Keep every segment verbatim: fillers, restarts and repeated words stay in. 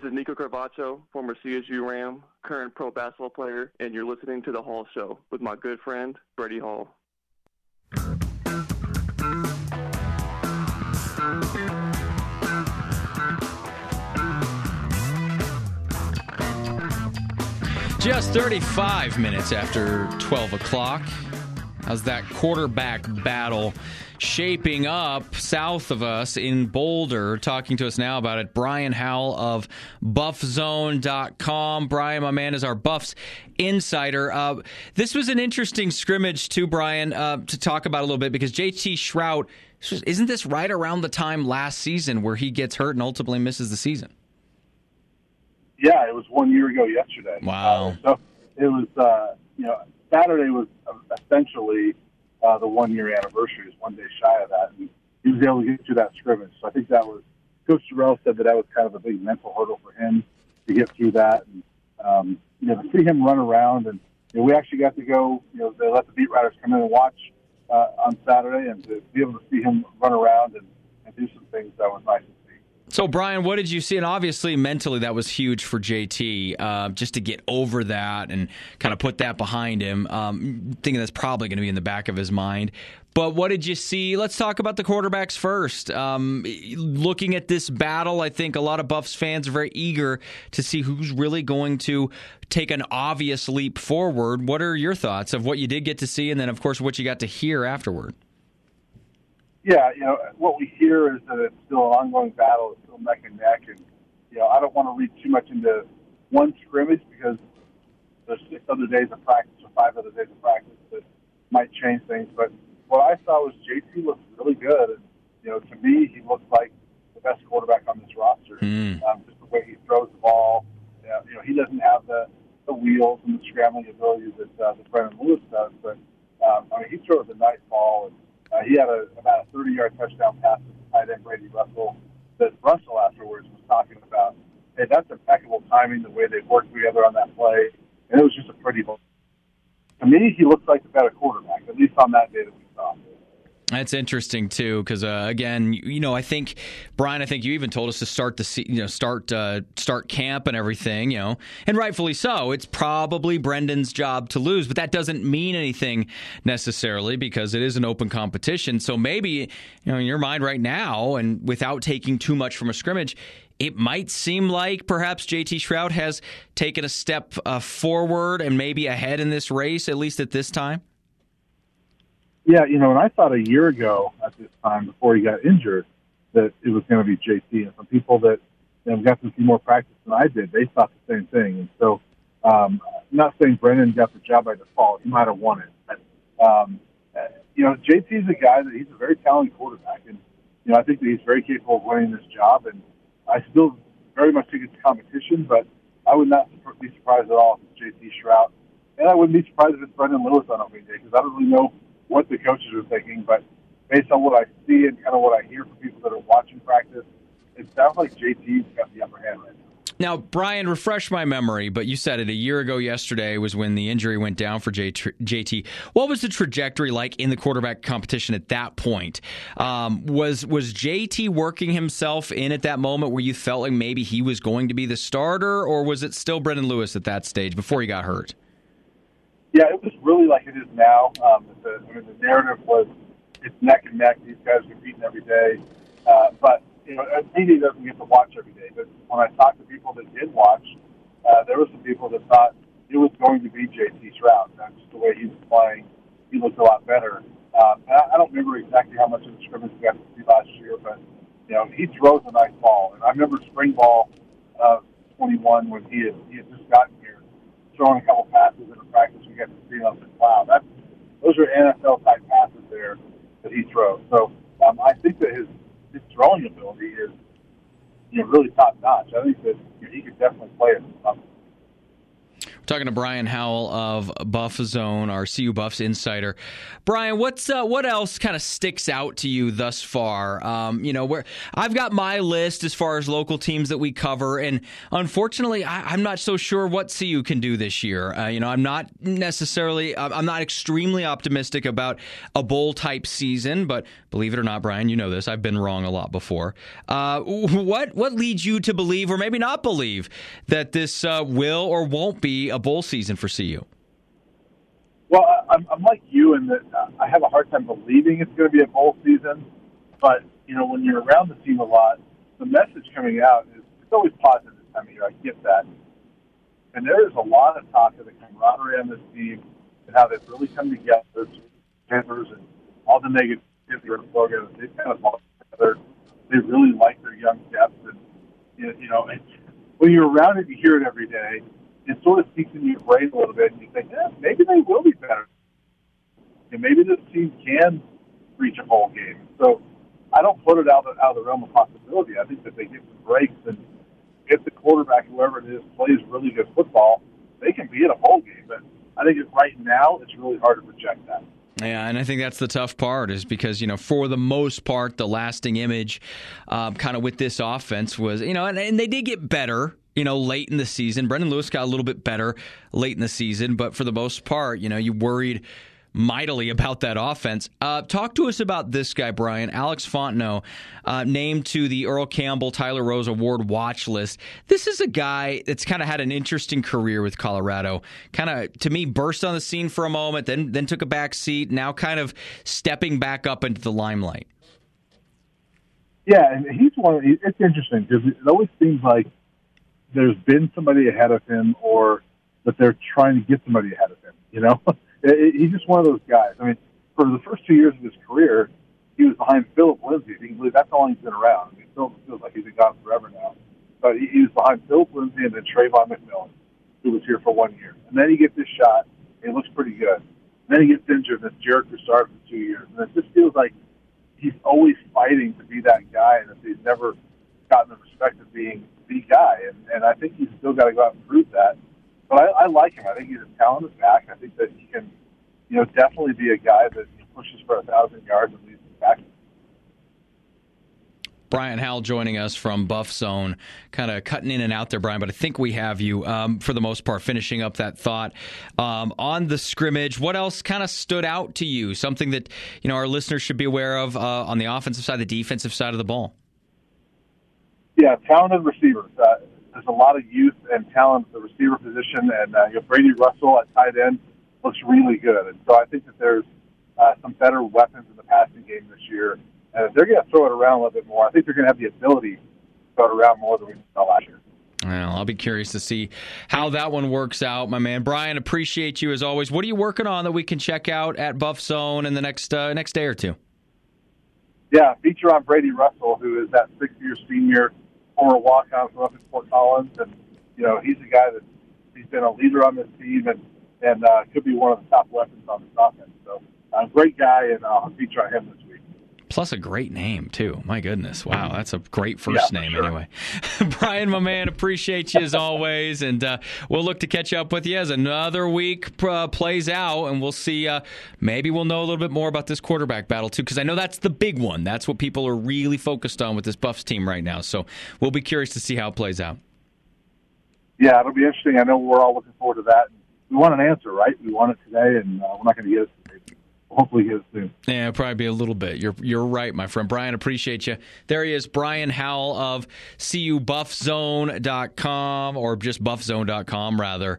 is Nico Carvacho, former C S U Ram, current pro basketball player, and you're listening to The Hall Show with my good friend, Freddie Hall. Just thirty-five minutes after twelve o'clock. How's that quarterback battle shaping up south of us in Boulder? Talking to us now about it, Brian Howell of Buff Zone dot com. Brian, my man, is our Buffs insider. Uh, this was an interesting scrimmage, too, Brian, uh, to talk about a little bit, because J T Shrout, isn't this right around the time last season where he gets hurt and ultimately misses the season? Yeah, it was one year ago yesterday. Wow. Uh, so it was, uh, you know, Saturday was essentially uh, the one-year anniversary. It was one day shy of that. And he was able to get through that scrimmage. So I think that was, Coach Terrell said that that was kind of a big mental hurdle for him to get through that. And, um, you know, to see him run around. And you know, we actually got to go, you know, they let the beat writers come in and watch uh, on Saturday. And to be able to see him run around and, and do some things, that was nice to see. So, Brian, what did you see? And obviously, mentally, that was huge for J T, uh, just to get over that and kind of put that behind him, um, thinking that's probably going to be in the back of his mind. But what did you see? Let's talk about the quarterbacks first. Um, looking at this battle, I think a lot of Buffs fans are very eager to see who's really going to take an obvious leap forward. What are your thoughts of what you did get to see, and then, of course, what you got to hear afterward? Yeah, you know, what we hear is that it's still an ongoing battle. It's still neck and neck. And, you know, I don't want to read too much into one scrimmage because there's six other days of practice or five other days of practice that might change things. But what I saw was J T looks really good. And, you know, to me, he looks like the best quarterback on this roster. Mm. Um, just the way he throws the ball. Uh, you know, he doesn't have the, the wheels and the scrambling abilities that, uh, that Brendan Lewis does. But, um, I mean, he throws a nice ball. And, Uh, he had a, about a thirty-yard touchdown pass to tight end Brady Russell that Russell afterwards was talking about. Hey, that's impeccable timing, the way they worked together on that play. And it was just a pretty ball. To me, he looks like the better quarterback, at least on that day that we saw. That's interesting too, because uh, again, you know, I think Brian, I think you even told us to start the, you know, start uh, start camp and everything, you know, and rightfully so. It's probably Brendan's job to lose, but that doesn't mean anything necessarily because it is an open competition. So maybe, you know, in your mind right now, and without taking too much from a scrimmage, it might seem like perhaps J T Shrout has taken a step uh, forward and maybe ahead in this race, at least at this time. Yeah, you know, and I thought a year ago at this time, before he got injured, that it was going to be J T. And some people that you know, got to see more practice than I did, they thought the same thing. And so, um, I'm not saying Brendan got the job by default. He might have won it. But, um, you know, J T's a guy that he's a very talented quarterback. And, you know, I think that he's very capable of winning this job. And I still very much think it's competition, but I would not be surprised at all if it's J T Shrout. And I wouldn't be surprised if it's Brendan Lewis on opening day because I don't really know what the coaches are thinking, but based on what I see and kind of what I hear from people that are watching practice, it sounds like J T's got the upper hand right now. Now, Brian, refresh my memory, but you said it a year ago yesterday was when the injury went down for J T. What was the trajectory like in the quarterback competition at that point? Um, was was J T working himself in at that moment where you felt like maybe he was going to be the starter, or was it still Brendan Lewis at that stage before he got hurt? Yeah, it was really like it is now. Um, the, I mean, the narrative was it's neck and neck. These guys are competing every day. Uh, but, you know, media doesn't get to watch every day. But when I talked to people that did watch, uh, there were some people that thought it was going to be J T Shrout. That's just the way he was playing. He looked a lot better. Um, and I, I don't remember exactly how much of the scrimmage we got to see last year, but, you know, he throws a nice ball. And I remember spring ball uh, twenty-one when he had, he had just gotten here, throwing a couple passes in a practice we got to see, and I was like, wow, that's, those are N F L-type passes there that he throws. So um, I think that his, his throwing ability is you know, really top-notch. I think that you know, he could definitely play at the top. Talking to Brian Howell of Buff Zone, our C U Buffs insider. Brian, what's uh, what else kind of sticks out to you thus far? Um, you know, where I've got my list as far as local teams that we cover, and unfortunately, I, I'm not so sure what C U can do this year. Uh, you know, I'm not necessarily, I'm not extremely optimistic about a bowl type season, but believe it or not, Brian, you know this, I've been wrong a lot before. Uh, what what leads you to believe, or maybe not believe, that this uh, will or won't be a bowl season for C U? Well, I'm, I'm like you in that I have a hard time believing it's going to be a bowl season. But, you know, when you're around the team a lot, the message coming out is it's always positive this time of year. I get that. And there is a lot of talk of the camaraderie on this team and how they've really come together, members and all the negativity in the program. They've kind of brought together. They really like their young depth. And, you know, and when you're around it, you hear it every day. It sort of speaks in your brain a little bit, and you think, eh, maybe they will be better. And maybe this team can reach a bowl game. So I don't put it out of, out of the realm of possibility. I think that they get some breaks, and if the quarterback, whoever it is, plays really good football, they can be in a bowl game. But I think right now it's really hard to project that. Yeah, and I think that's the tough part, is because, you know, for the most part, the lasting image um, kind of with this offense was, you know, and, and they did get better, you know, late in the season. Brendan Lewis got a little bit better late in the season, but for the most part, you know, you worried mightily about that offense. Uh, talk to us about this guy, Brian. Alex Fontenot, uh, named to the Earl Campbell Tyler Rose Award watch list. This is a guy that's kind of had an interesting career with Colorado. Kind of, to me, burst on the scene for a moment, then then took a back seat, now kind of stepping back up into the limelight. Yeah, and he's one of, it's interesting because it always seems like there's been somebody ahead of him, or that they're trying to get somebody ahead of him, you know? He's just one of those guys. I mean, for the first two years of his career, he was behind Philip Lindsay. If you can believe that's how long he's been around. I mean, Philip feels like he's been gone forever now. But he, he was behind Philip Lindsay and then Trayvon McMillan, who was here for one year. And then he gets his shot, and he looks pretty good. And then he gets injured, and then Jared Broussard for two years. And it just feels like he's always fighting to be that guy, and he's never gotten the respect of being the guy. And, and I think he's still got to go out and prove that. But I, I like him. I think he's a talented back. I think that he can, you know, definitely be a guy that pushes for a thousand yards and leads the back. Brian Howell joining us from Buff Zone, kind of cutting in and out there, Brian, but I think we have you, um, for the most part, finishing up that thought. Um, on the scrimmage, what else kind of stood out to you? Something that, you know, our listeners should be aware of uh, on the offensive side, the defensive side of the ball? Yeah, talented receivers. Uh, there's a lot of youth and talent at the receiver position, and uh, you know, Brady Russell at tight end looks really good. And so I think that there's uh, some better weapons in the passing game this year. And if they're going to throw it around a little bit more, I think they're going to have the ability to throw it around more than we saw last year. Well, I'll be curious to see how that one works out, my man. Brian, appreciate you as always. What are you working on that we can check out at Buff Zone in the next uh, next day or two? Yeah, feature on Brady Russell, who is that sixth-year senior, former walk-on from up in Fort Collins. And, you know, he's a guy that he's been a leader on this team and, and uh, could be one of the top weapons on this offense. So, a uh, great guy, and I'll feature on him this week. Plus a great name, too. My goodness. Wow, that's a great first yeah, name sure. anyway. Brian, my man, appreciate you as always. And uh, we'll look to catch up with you as another week uh, plays out. And we'll see. Uh, maybe we'll know a little bit more about this quarterback battle, too, because I know that's the big one. That's what people are really focused on with this Buffs team right now. So we'll be curious to see how it plays out. Yeah, it'll be interesting. I know we're all looking forward to that. We want an answer, right? We want it today, and uh, we're not going to get it today. Hopefully get it soon. Yeah, probably be a little bit. You're you're right, my friend. Brian, appreciate you. There he is, Brian Howell of C U Buff Zone dot com, or just Buff Zone dot com, rather.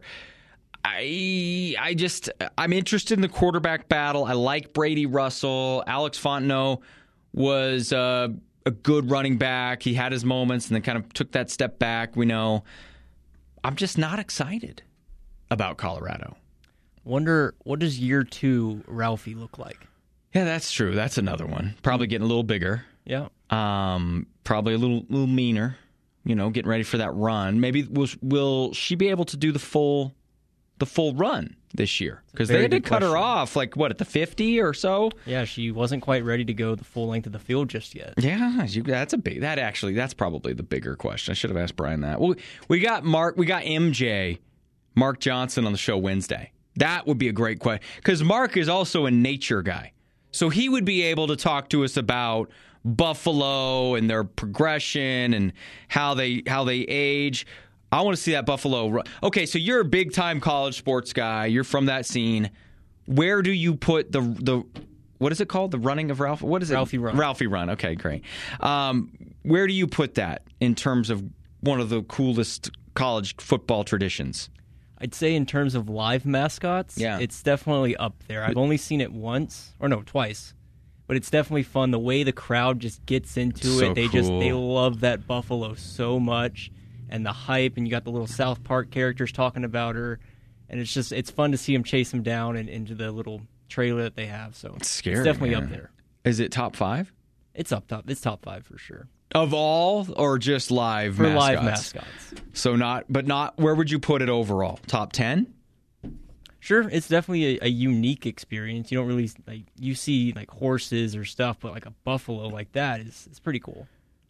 I I just, I'm interested in the quarterback battle. I like Brady Russell. Alex Fontenot was uh, a good running back. He had his moments and then kind of took that step back, we know. I'm just not excited about Colorado. Wonder, what does year two Ralphie look like? Yeah, that's true. That's another one. Probably getting a little bigger. Yeah. Um, probably a little little meaner. You know, getting ready for that run. Maybe will will she be able to do the full the full run this year? Because they had to cut her off, like, what, at the fifty or so? Yeah, she wasn't quite ready to go the full length of the field just yet. Yeah, you, that's a big. That actually, that's probably the bigger question. I should have asked Brian that. Well, we got Mark. We got M J. Mark Johnson on the show Wednesday? That would be a great question. Because Mark is also a nature guy. So he would be able to talk to us about Buffalo and their progression and how they how they age. I want to see that Buffalo run. Okay, so you're a big-time college sports guy. You're from that scene. Where do you put the the what is it called? The running of Ralph? What is it? Ralphie Run. Ralphie Run. Okay, great. Um, where do you put that in terms of one of the coolest college football traditions? I'd say in terms of live mascots, yeah. it's definitely up there. I've only seen it once, or no, twice. But it's definitely fun. The way the crowd just gets into So it. They cool. just they love that Buffalo so much. And the hype, and you got the little South Park characters talking about her. And it's just it's fun to see them chase them down and into the little trailer that they have. So it's scary. It's definitely man. up there. Is it top five? It's up top. It's top five for sure. Of all, or just live for mascots? live mascots. So not, but not. Where would you put it overall? Top ten? Sure, it's definitely a, a unique experience. You don't really like you see like horses or stuff, but like a buffalo like that is is pretty cool.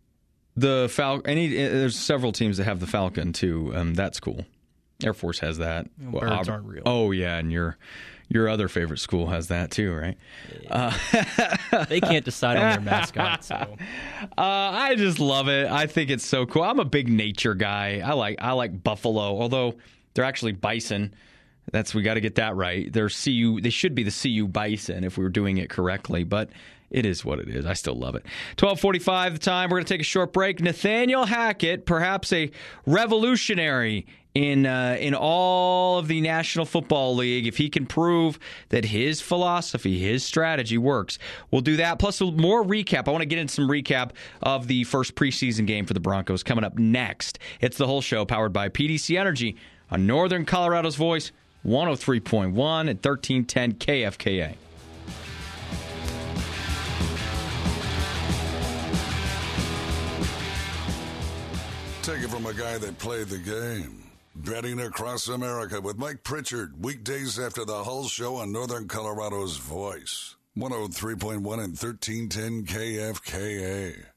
The Fal- any there's several teams that have the Falcon too. Um, that's cool. Air Force has that. Well, birds aren't real. Oh yeah, and your your other favorite school has that too, right? Yeah. Uh, they can't decide on their mascot. So uh, I just love it. I think it's so cool. I'm a big nature guy. I like I like buffalo, although they're actually bison. That's we got to get that right. They're C U. They should be the C U Bison if we were doing it correctly, but it is what it is. I still love it. twelve forty-five the time. We're going to take a short break. Nathaniel Hackett, perhaps a revolutionary in uh, in all of the National Football League, if he can prove that his philosophy, his strategy works. We'll do that, plus more recap. I want to get into some recap of the first preseason game for the Broncos coming up next. It's The Whole Show, powered by P D C Energy on Northern Colorado's Voice, one oh three point one at thirteen ten K F K A. Take it from a guy that played the game. Betting across America with Mike Pritchard, weekdays after the Hull Show on Northern Colorado's Voice, one oh three point one and thirteen ten K F K A.